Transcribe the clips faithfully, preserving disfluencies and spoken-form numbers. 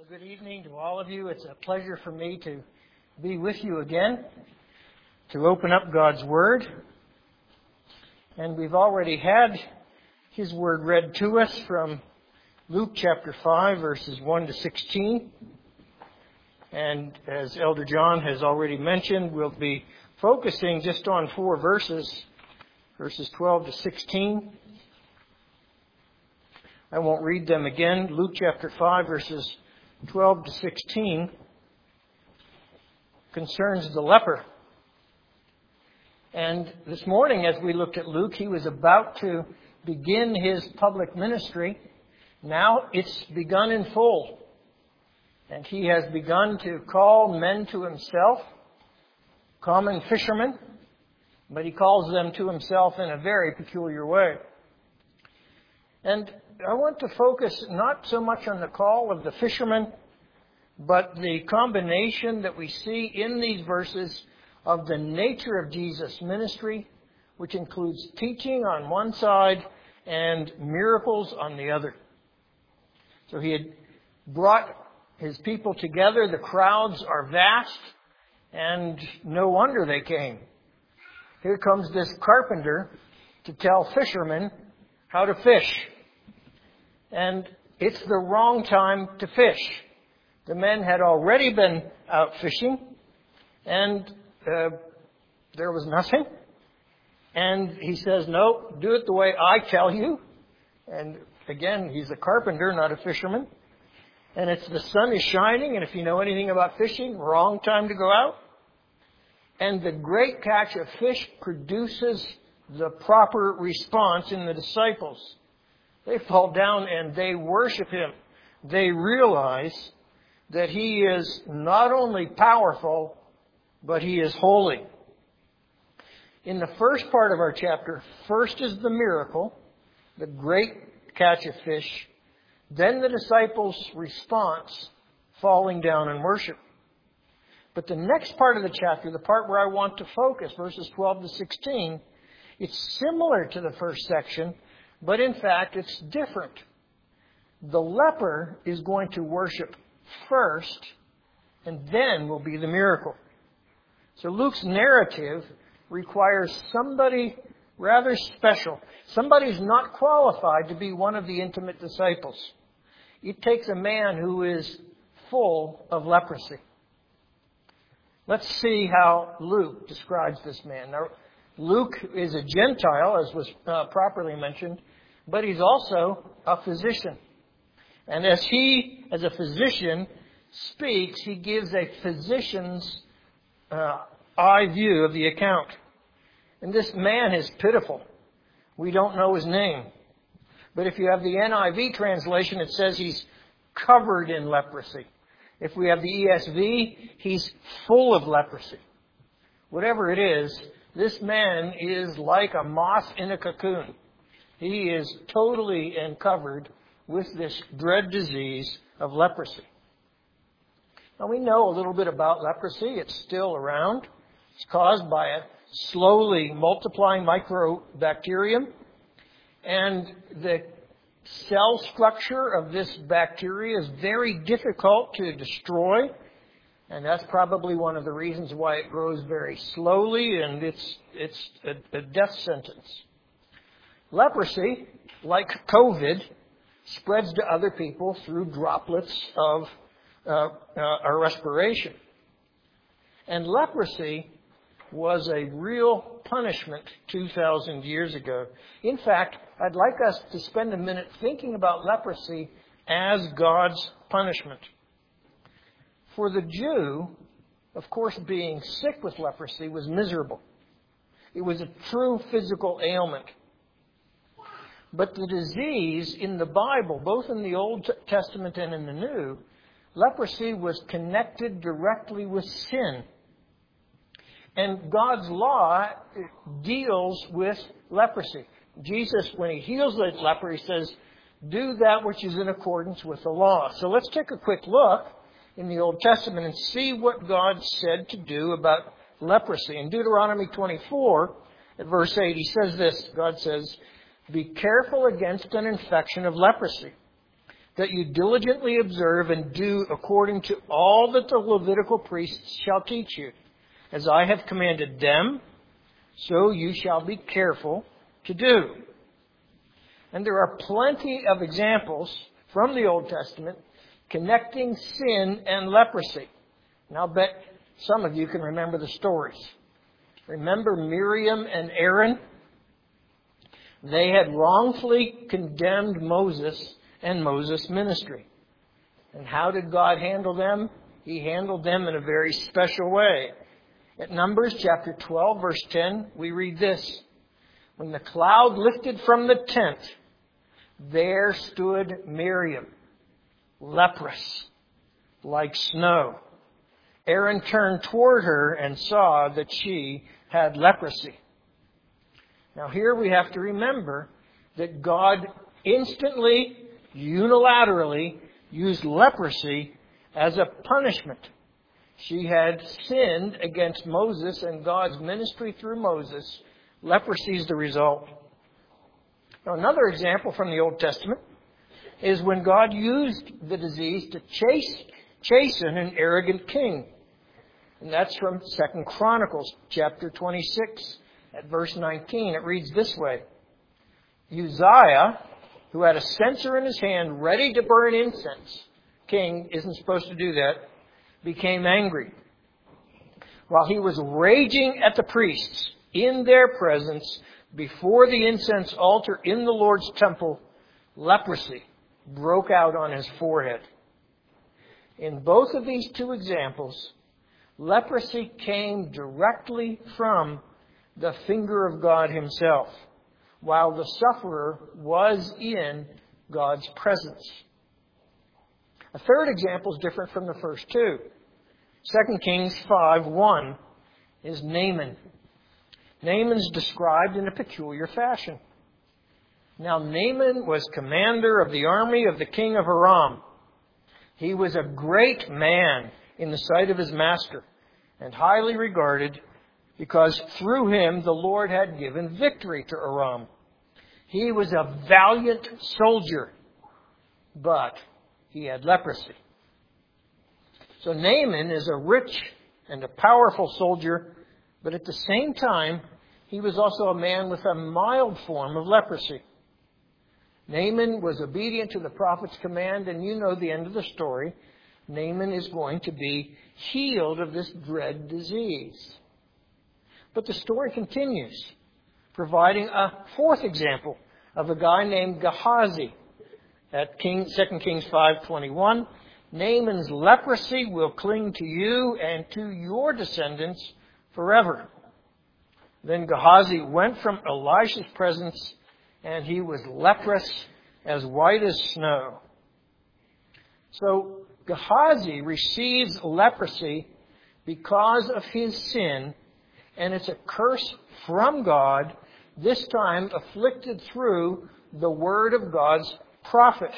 Well, good evening to all of you. It's a pleasure for me to be with you again, to open up God's Word. And we've already had His Word read to us from Luke chapter five, verses one to sixteen. And as Elder John has already mentioned, we'll be focusing just on four verses, verses twelve to sixteen. I won't read them again. Luke chapter five, verses twelve to sixteen concerns the leper. And this morning, as we looked at Luke, he was about to begin his public ministry. Now it's begun in full. And he has begun to call men to himself, common fishermen, but he calls them to himself in a very peculiar way. And I want to focus not so much on the call of the fishermen, but the combination that we see in these verses of the nature of Jesus' ministry, which includes teaching on one side and miracles on the other. So he had brought his people together. The crowds are vast, and no wonder they came. Here comes this carpenter to tell fishermen how to fish. And it's the wrong time to fish. The men had already been out fishing, and uh, there was nothing. And he says, no, do it the way I tell you. And again, he's a carpenter, not a fisherman. And it's the sun is shining, and if you know anything about fishing, wrong time to go out. And the great catch of fish produces the proper response in the disciples. They fall down and they worship Him. They realize that He is not only powerful, but He is holy. In the first part of our chapter, first is the miracle, the great catch of fish, then the disciples' response, falling down in worship. But the next part of the chapter, the part where I want to focus, verses twelve to sixteen, it's similar to the first section, but in fact, it's different. The leper is going to worship first, and then will be the miracle. So Luke's narrative requires somebody rather special. Somebody who's not qualified to be one of the intimate disciples. It takes a man who is full of leprosy. Let's see how Luke describes this man. Now, Luke is a Gentile, as was uh, properly mentioned, but he's also a physician. And as he, as a physician, speaks, he gives a physician's uh, eye view of the account. And this man is pitiful. We don't know his name. But if you have the N I V translation, it says he's covered in leprosy. If we have the E S V, he's full of leprosy. Whatever it is, this man is like a moth in a cocoon. He is totally covered with this dread disease of leprosy. Now we know a little bit about leprosy. It's still around. It's caused by a slowly multiplying microbacterium. And the cell structure of this bacteria is very difficult to destroy. And that's probably one of the reasons why it grows very slowly, and it's it's a, a death sentence. Leprosy, like COVID, spreads to other people through droplets of uh, uh, our respiration. And leprosy was a real punishment two thousand years ago. In fact, I'd like us to spend a minute thinking about leprosy as God's punishment. For the Jew, of course, being sick with leprosy was miserable. It was a true physical ailment. But the disease in the Bible, both in the Old Testament and in the New, leprosy was connected directly with sin. And God's law deals with leprosy. Jesus, when He heals the leper, He says, do that which is in accordance with the law. So let's take a quick look in the Old Testament and see what God said to do about leprosy. In Deuteronomy twenty-four, at verse eight, He says this. God says, be careful against an infection of leprosy. that you diligently observe and do according to all that the Levitical priests shall teach you. As I have commanded them, so you shall be careful to do. And there are plenty of examples from the Old Testament connecting sin and leprosy. And I'll bet some of you can remember the stories. Remember Miriam and Aaron? They had wrongfully condemned Moses and Moses' ministry. And how did God handle them? He handled them in a very special way. At Numbers chapter twelve, verse ten, we read this. When the cloud lifted from the tent, there stood Miriam, leprous, like snow. Aaron turned toward her and saw that she had leprosy. Now here we have to remember that God instantly, unilaterally used leprosy as a punishment. She had sinned against Moses and God's ministry through Moses. Leprosy is the result. Now, another example from the Old Testament is when God used the disease to chase, chasten an arrogant king. And that's from Second Chronicles chapter twenty-six at verse nineteen. It reads this way. Uzziah, who had a censer in his hand ready to burn incense, king isn't supposed to do that, became angry. While he was raging at the priests in their presence before the incense altar in the Lord's temple, leprosy broke out on his forehead. In both of these two examples, leprosy came directly from the finger of God himself, while the sufferer was in God's presence. A third example is different from the first two. Second Kings five one is Naaman. Naaman's described in a peculiar fashion. Now Naaman was commander of the army of the king of Aram. He was a great man in the sight of his master and highly regarded because through him the Lord had given victory to Aram. He was a valiant soldier, but he had leprosy. So Naaman is a rich and a powerful soldier, but at the same time, he was also a man with a mild form of leprosy. Naaman was obedient to the prophet's command, and you know the end of the story. Naaman is going to be healed of this dread disease. But the story continues, providing a fourth example of a guy named Gehazi. At King, Second Kings five twenty-one, Naaman's leprosy will cling to you and to your descendants forever. Then Gehazi went from Elisha's presence, and he was leprous, as white as snow. So Gehazi receives leprosy because of his sin, and it's a curse from God, this time afflicted through the word of God's prophet.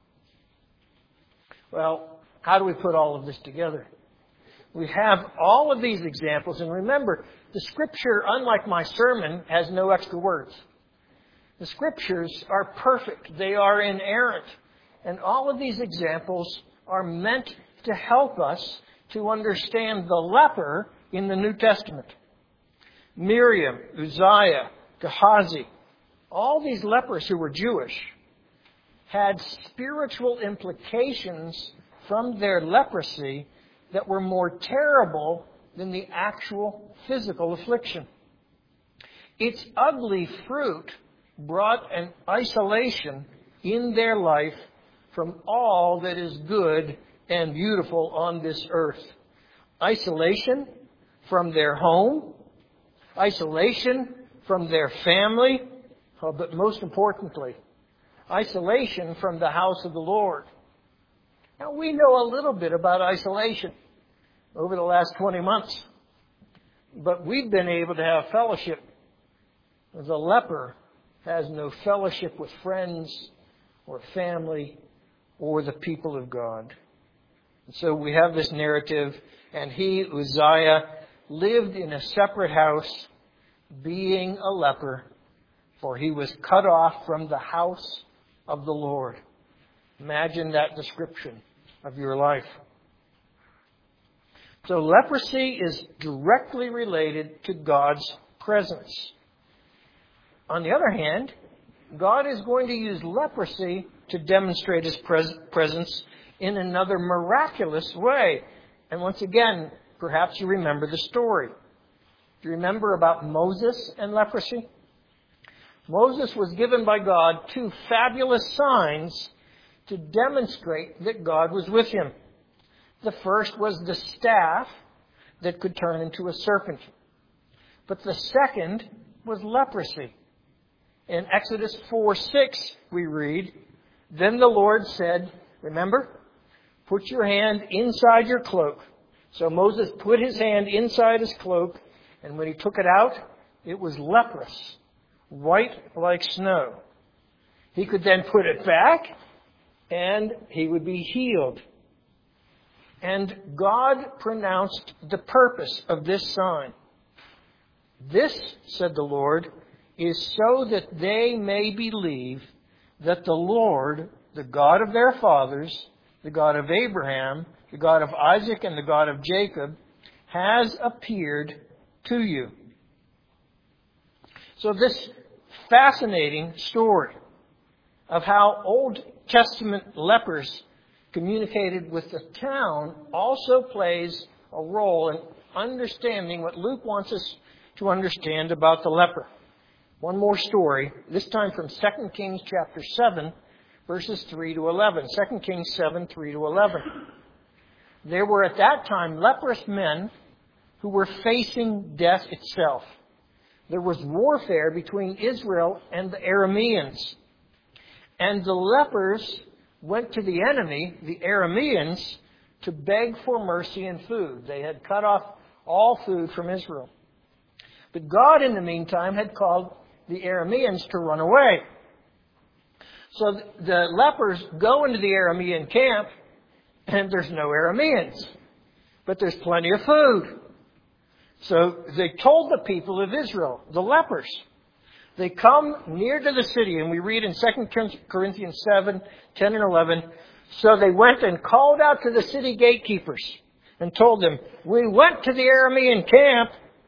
Well, how do we put all of this together? We have all of these examples, and remember, the Scripture, unlike my sermon, has no extra words. The Scriptures are perfect. They are inerrant. And all of these examples are meant to help us to understand the leper in the New Testament. Miriam, Uzziah, Gehazi, all these lepers who were Jewish had spiritual implications from their leprosy that were more terrible than the actual physical affliction. Its ugly fruit brought an isolation in their life from all that is good and beautiful on this earth. Isolation from their home, isolation from their family, but most importantly, isolation from the house of the Lord. Now, we know a little bit about isolation over the last twenty months, but we've been able to have fellowship. The leper has no fellowship with friends or family or the people of God. And so we have this narrative, and he, Uzziah, lived in a separate house, being a leper, for he was cut off from the house of the Lord. Imagine that description of your life. So leprosy is directly related to God's presence. On the other hand, God is going to use leprosy to demonstrate His pres- presence in another miraculous way. And once again, perhaps you remember the story. Do you remember about Moses and leprosy? Moses was given by God two fabulous signs to demonstrate that God was with him. The first was the staff that could turn into a serpent. But the second was leprosy. In Exodus four six, we read, "Then the Lord said," remember, "put your hand inside your cloak." So Moses put his hand inside his cloak, and when he took it out, it was leprous, white like snow. He could then put it back, and he would be healed. And God pronounced the purpose of this sign. "This," said the Lord, "is so that they may believe that the Lord, the God of their fathers, the God of Abraham, the God of Isaac, and the God of Jacob, has appeared to you." So this fascinating story of how Old Testament lepers communicated with the town also plays a role in understanding what Luke wants us to understand about the leper. One more story, this time from Second Kings chapter seven, verses three to eleven. Second Kings seven, three to eleven. There were at that time leprous men who were facing death itself. There was warfare between Israel and the Arameans. And the lepers went to the enemy, the Arameans, to beg for mercy and food. They had cut off all food from Israel. But God, in the meantime, had called the Arameans to run away. So the lepers go into the Aramean camp, and there's no Arameans. But there's plenty of food. So they told the people of Israel, the lepers, they come near to the city, and we read in Second Corinthians seven, ten and eleven, "So they went and called out to the city gatekeepers and told them, 'We went to the Aramean camp,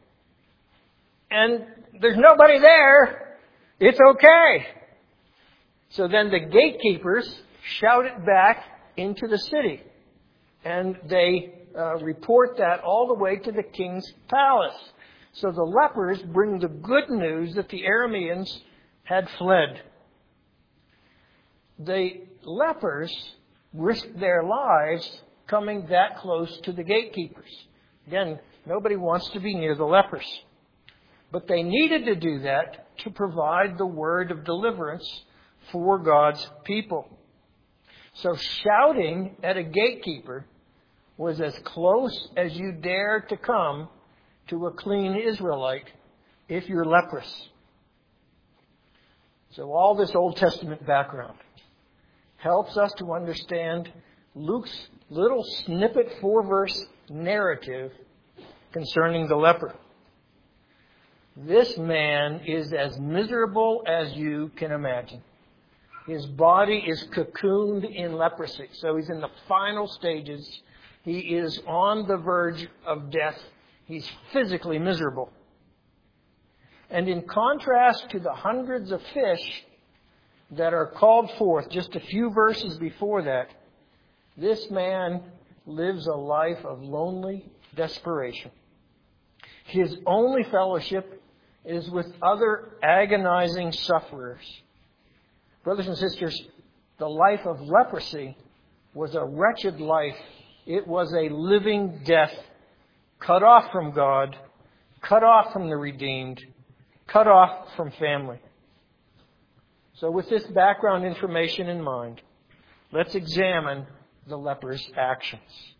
and there's nobody there. It's okay.' So then the gatekeepers shouted back into the city, and they uh, report that all the way to the king's palace. So the lepers bring the good news that the Arameans had fled. The lepers risked their lives coming that close to the gatekeepers. Again, nobody wants to be near the lepers. But they needed to do that to provide the word of deliverance for God's people. So shouting at a gatekeeper was as close as you dare to come to a clean Israelite if you're leprous. So all this Old Testament background helps us to understand Luke's little snippet four-verse narrative concerning the leper. This man is as miserable as you can imagine. His body is cocooned in leprosy. So he's in the final stages. He is on the verge of death. He's physically miserable. And in contrast to the hundreds of fish that are called forth just a few verses before that, this man lives a life of lonely desperation. His only fellowship is with other agonizing sufferers. Brothers and sisters, the life of leprosy was a wretched life. It was a living death, cut off from God, cut off from the redeemed, cut off from family. So with this background information in mind, let's examine the leper's actions.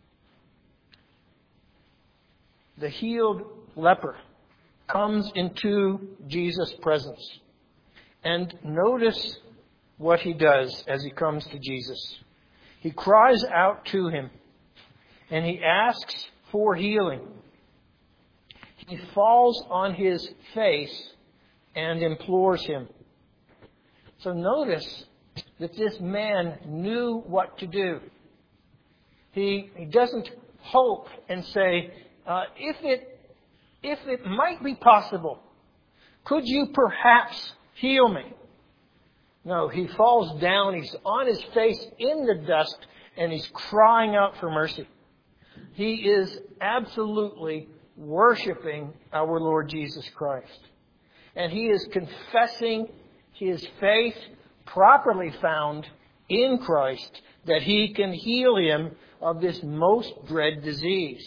The healed leper comes into Jesus' presence. And notice what he does as he comes to Jesus. He cries out to him, and he asks for healing. He falls on his face and implores him. So notice that this man knew what to do. He, he doesn't hope and say, uh, if it, if it might be possible, could you perhaps heal me? No, he falls down, he's on his face in the dust, and he's crying out for mercy. He is absolutely worshiping our Lord Jesus Christ. And he is confessing his faith properly found in Christ, that he can heal him of this most dread disease.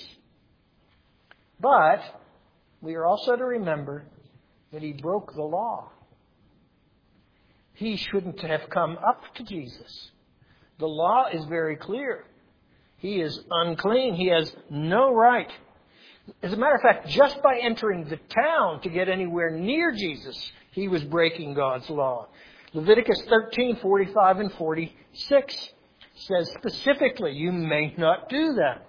But we are also to remember that he broke the law. He shouldn't have come up to Jesus. The law is very clear. He is unclean. He has no right. As a matter of fact, just by entering the town to get anywhere near Jesus, he was breaking God's law. Leviticus thirteen, forty-five and forty-six says specifically, you may not do that.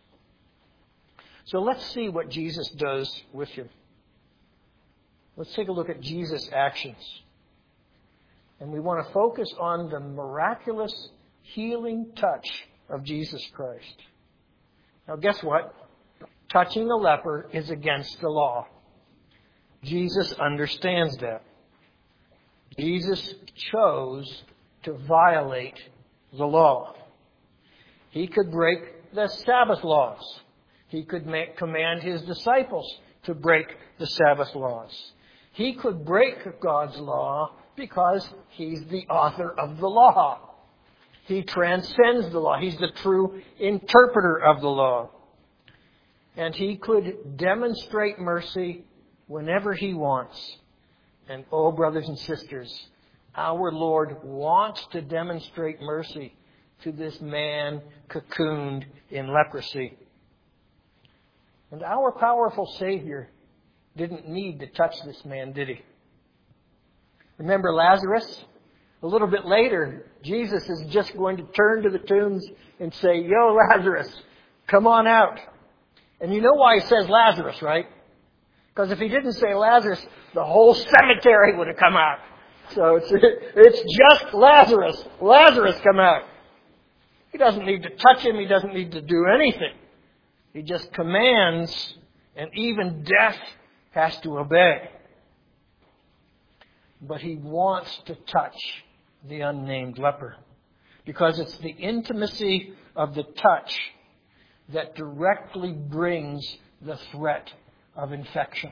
So let's see what Jesus does with him. Let's take a look at Jesus' actions. And we want to focus on the miraculous healing touch of Jesus Christ. Now guess what? Touching a leper is against the law. Jesus understands that. Jesus chose to violate the law. He could break the Sabbath laws. He could make, command his disciples to break the Sabbath laws. He could break God's law because he's the author of the law. He transcends the law. He's the true interpreter of the law. And he could demonstrate mercy whenever he wants. And oh, brothers and sisters, our Lord wants to demonstrate mercy to this man cocooned in leprosy. And our powerful Savior didn't need to touch this man, did he? Remember Lazarus? A little bit later, Jesus is just going to turn to the tombs and say, "Yo, Lazarus, come on out." And you know why he says Lazarus, right? Because if he didn't say Lazarus, the whole cemetery would have come out. So it's, it's just Lazarus. Lazarus, come out. He doesn't need to touch him. He doesn't need to do anything. He just commands, and even death has to obey. But he wants to touch the unnamed leper, because it's the intimacy of the touch that directly brings the threat of infection.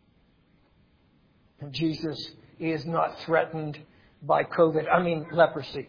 And Jesus is not threatened by COVID, I mean leprosy.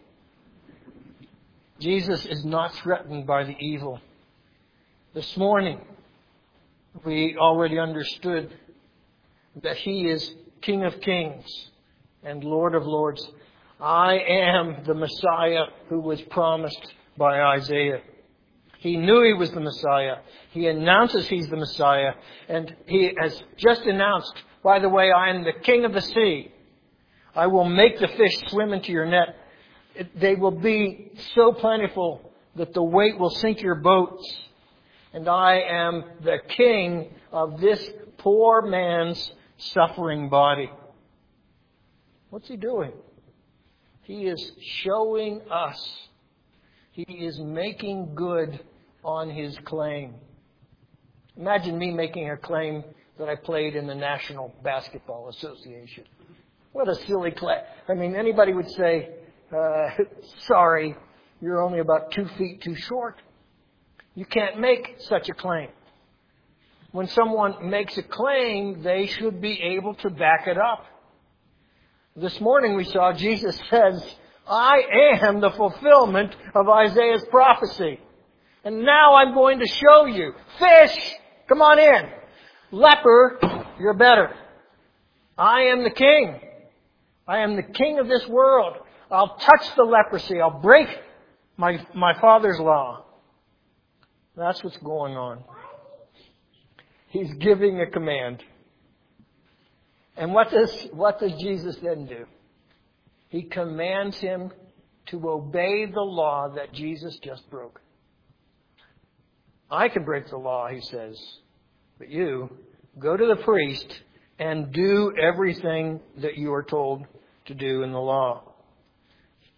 Jesus is not threatened by the evil. This morning, we already understood that he is King of Kings and Lord of Lords. I am the Messiah who was promised by Isaiah. He knew he was the Messiah. He announces he's the Messiah. And he has just announced, by the way, I am the King of the sea. I will make the fish swim into your net. It, they will be so plentiful that the weight will sink your boats. And I am the King of this poor man's suffering body. What's he doing? He is showing us. He is making good on his claim. Imagine me making a claim that I played in the National Basketball Association. What a silly claim. I mean, anybody would say, uh, sorry, you're only about two feet too short. You can't make such a claim. When someone makes a claim, they should be able to back it up. This morning we saw Jesus says, I am the fulfillment of Isaiah's prophecy. And now I'm going to show you. Fish, come on in. Leper, you're better. I am the king. I am the king of this world. I'll touch the leprosy. I'll break my, my Father's law. That's what's going on. He's giving a command. And what does, what does Jesus then do? He commands him to obey the law that Jesus just broke. I can break the law, he says, but you go to the priest and do everything that you are told to do in the law.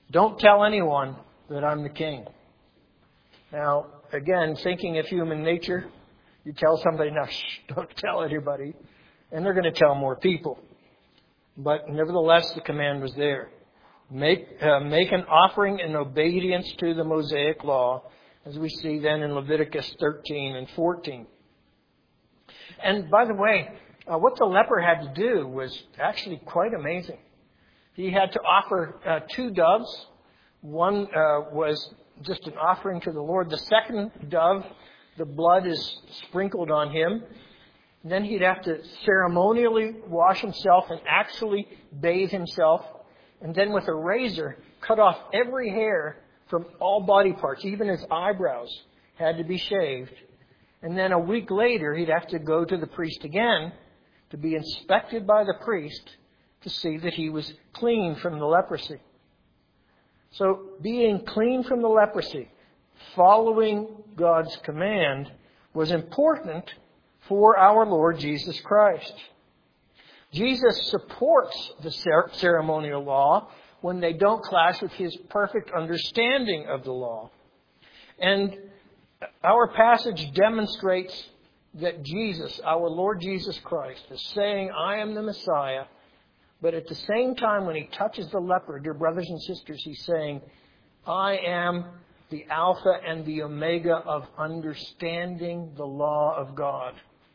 Don't tell anyone that I'm the king. Now, again, thinking of human nature, you tell somebody, no, shh, don't tell anybody. And they're going to tell more people. But nevertheless, the command was there. Make, uh, make an offering in obedience to the Mosaic law, as we see then in Leviticus thirteen and fourteen. And by the way, uh, what the leper had to do was actually quite amazing. He had to offer uh, two doves. One uh, was just an offering to the Lord. The second dove, the blood is sprinkled on him. And then he'd have to ceremonially wash himself and actually bathe himself. And then with a razor, cut off every hair from all body parts, even his eyebrows had to be shaved. And then a week later, he'd have to go to the priest again to be inspected by the priest to see that he was clean from the leprosy. So being clean from the leprosy, following God's command, was important for our Lord Jesus Christ. Jesus supports the ceremonial law when they don't clash with his perfect understanding of the law. And our passage demonstrates that Jesus, our Lord Jesus Christ, is saying, I am the Messiah. But at the same time, when he touches the leper, dear brothers and sisters, he's saying, I am the Alpha and the Omega of understanding the law of God.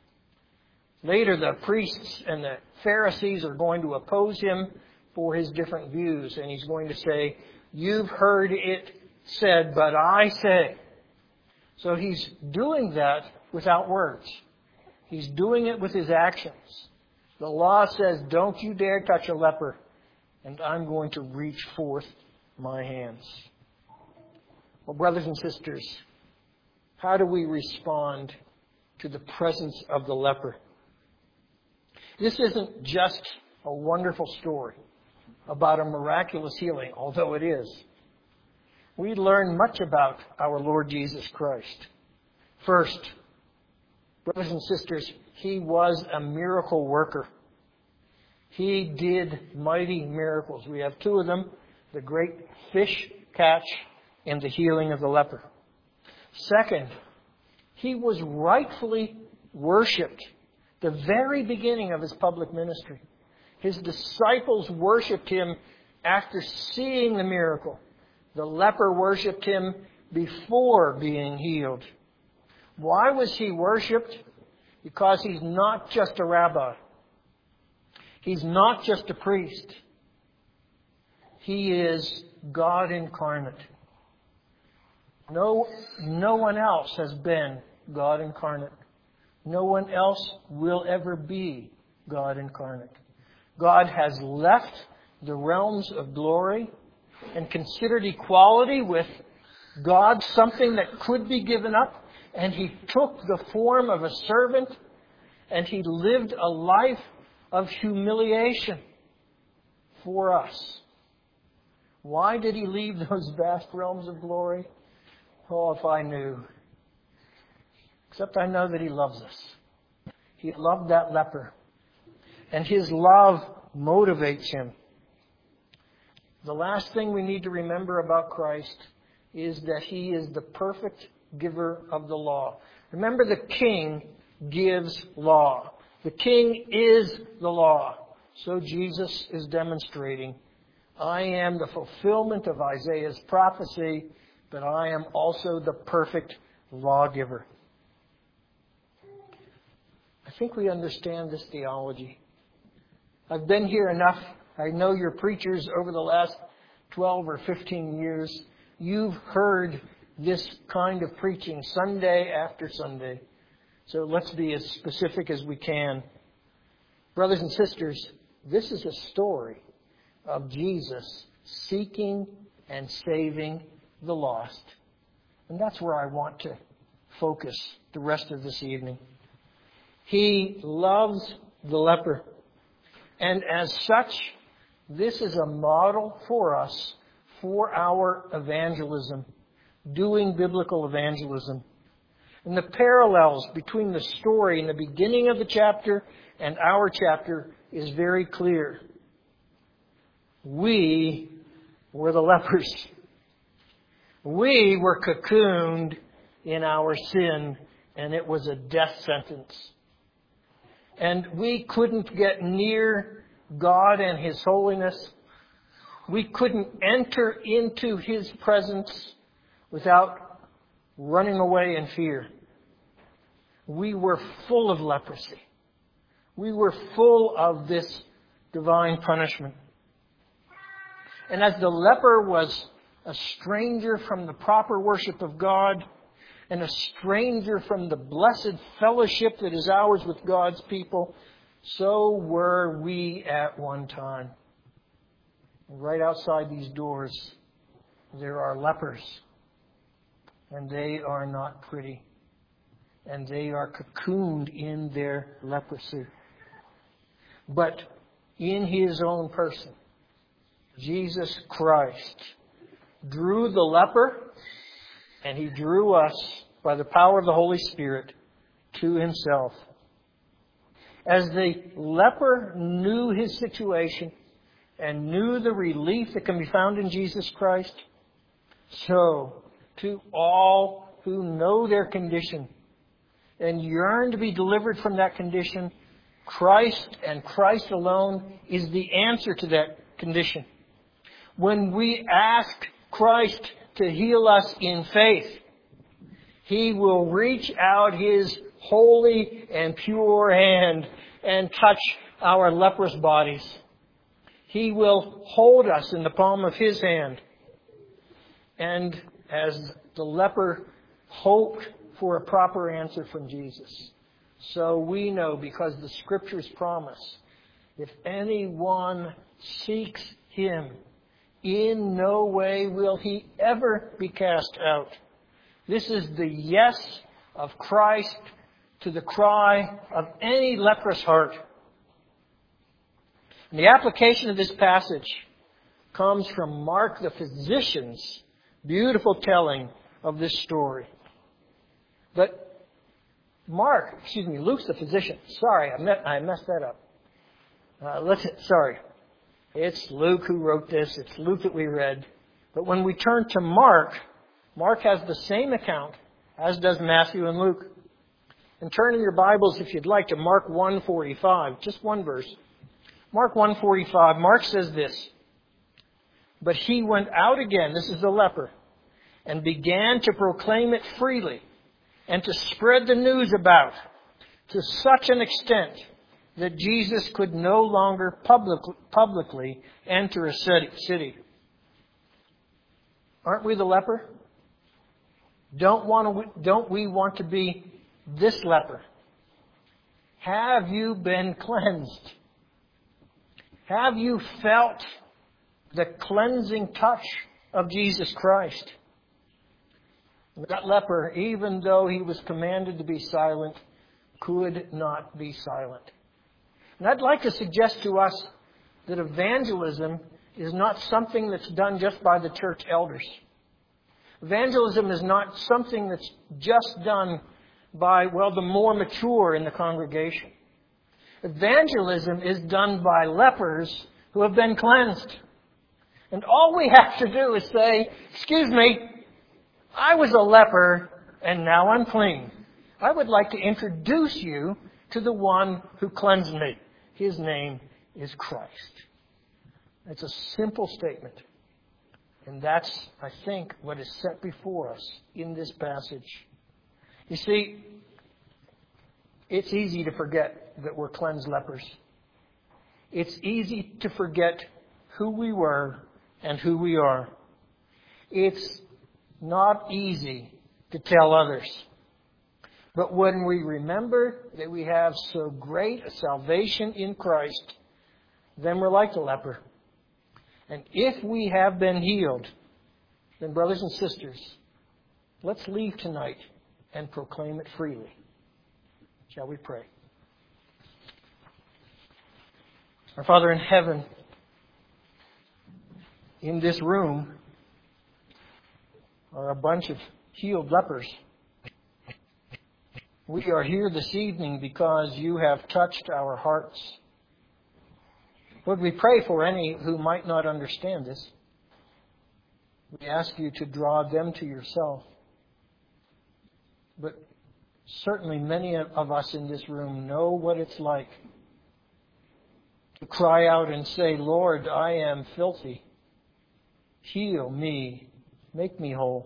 Later, the priests and the Pharisees are going to oppose him for his different views. And he's going to say, you've heard it said, but I say. So he's doing that without words. He's doing it with his actions. The law says, don't you dare touch a leper, and I'm going to reach forth my hands. Well, brothers and sisters, how do we respond to the presence of the leper? This isn't just a wonderful story about a miraculous healing, although it is. We learn much about our Lord Jesus Christ. First, brothers and sisters, he was a miracle worker. He did mighty miracles. We have two of them, the great fish catch and the healing of the leper. Second, he was rightfully worshipped. The very beginning of his public ministry. His disciples worshipped him after seeing the miracle. The leper worshipped him before being healed. Why was he worshipped? Because he's not just a rabbi. He's not just a priest. He is God incarnate. No, no one else has been God incarnate. No one else will ever be God incarnate. God has left the realms of glory and considered equality with God something that could be given up. And he took the form of a servant and he lived a life of humiliation for us. Why did he leave those vast realms of glory? Oh, if I knew. Except I know that he loves us. He loved that leper. And his love motivates him. The last thing we need to remember about Christ is that he is the perfect giver of the law. Remember, the king gives law. The king is the law. So Jesus is demonstrating, I am the fulfillment of Isaiah's prophecy, but I am also the perfect lawgiver. I think we understand this theology. I've been here enough. I know your preachers over the last twelve or fifteen years. You've heard this kind of preaching Sunday after Sunday. So let's be as specific as we can. Brothers and sisters, this is a story of Jesus seeking and saving the lost. And that's where I want to focus the rest of this evening. He loves the leper. And as such, this is a model for us for our evangelism, doing biblical evangelism. And the parallels between the story in the beginning of the chapter and our chapter is very clear. We were the lepers. We were cocooned in our sin, and it was a death sentence. And we couldn't get near God and His holiness. We couldn't enter into His presence without running away in fear. We were full of leprosy. We were full of this divine punishment. And as the leper was a stranger from the proper worship of God, and a stranger from the blessed fellowship that is ours with God's people, so were we at one time. And right outside these doors, there are lepers. And they are not pretty. And they are cocooned in their leprosy. But in His own person, Jesus Christ drew the leper, and He drew us by the power of the Holy Spirit to Himself. As the leper knew his situation and knew the relief that can be found in Jesus Christ, so to all who know their condition and yearn to be delivered from that condition, Christ and Christ alone is the answer to that condition. When we ask Christ to heal us in faith, He will reach out His holy and pure hand and touch our leprous bodies. He will hold us in the palm of His hand. And as the leper hoped for a proper answer from Jesus, so we know, because the Scriptures promise, if anyone seeks Him, in no way will he ever be cast out. This is the yes of Christ to the cry of any leprous heart. And the application of this passage comes from Mark the physician's beautiful telling of this story. But Mark, excuse me, Luke's the physician. Sorry, I, met, I messed that up. Uh, let's, sorry. It's Luke who wrote this. It's Luke that we read. But when we turn to Mark, Mark has the same account as does Matthew and Luke. And turn in your Bibles, if you'd like, to Mark one forty-five. Just one verse. Mark one forty-five. Mark says this: "But he went out again," this is the leper, "and began to proclaim it freely and to spread the news about to such an extent that Jesus could no longer public, publicly enter a city." Aren't we the leper? Don't want to, don't we want to be this leper? Have you been cleansed? Have you felt the cleansing touch of Jesus Christ? That leper, even though he was commanded to be silent, could not be silent. And I'd like to suggest to us that evangelism is not something that's done just by the church elders. Evangelism is not something that's just done by, well, the more mature in the congregation. Evangelism is done by lepers who have been cleansed. And all we have to do is say, "Excuse me, I was a leper and now I'm clean. I would like to introduce you to the one who cleansed me. His name is Christ." It's a simple statement. And that's, I think, what is set before us in this passage. You see, it's easy to forget that we're cleansed lepers. It's easy to forget who we were and who we are. It's not easy to tell others. But when we remember that we have so great a salvation in Christ, then we're like the leper. And if we have been healed, then brothers and sisters, let's leave tonight and proclaim it freely. Shall we pray? Our Father in heaven, in this room are a bunch of healed lepers. We are here this evening because you have touched our hearts. Lord, we pray for any who might not understand this. We ask you to draw them to yourself. But certainly many of us in this room know what it's like to cry out and say, Lord, I am filthy. Heal me. Make me whole.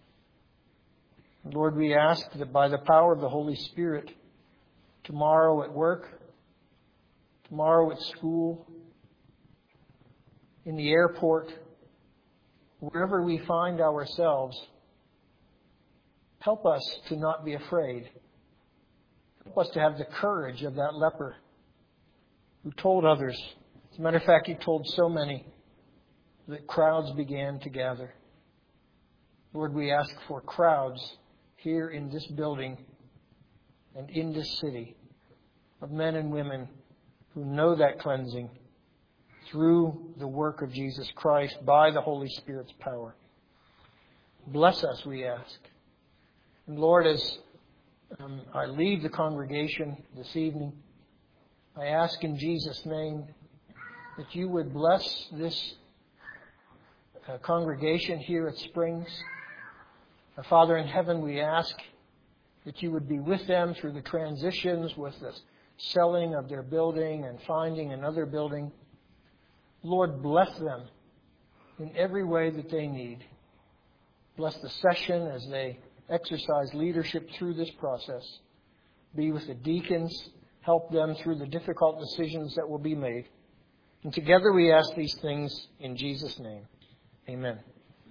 Lord, we ask that by the power of the Holy Spirit, tomorrow at work, tomorrow at school, in the airport, wherever we find ourselves, help us to not be afraid. Help us to have the courage of that leper who told others. As a matter of fact, he told so many that crowds began to gather. Lord, we ask for crowds here in this building and in this city of men and women who know that cleansing through the work of Jesus Christ by the Holy Spirit's power. Bless us, we ask. And Lord, as um, I leave the congregation this evening, I ask in Jesus' name that you would bless this uh, congregation here at Springs. Our Father in heaven, we ask that you would be with them through the transitions, with the selling of their building and finding another building. Lord, bless them in every way that they need. Bless the session as they exercise leadership through this process. Be with the deacons. Help them through the difficult decisions that will be made. And together we ask these things in Jesus' name. Amen.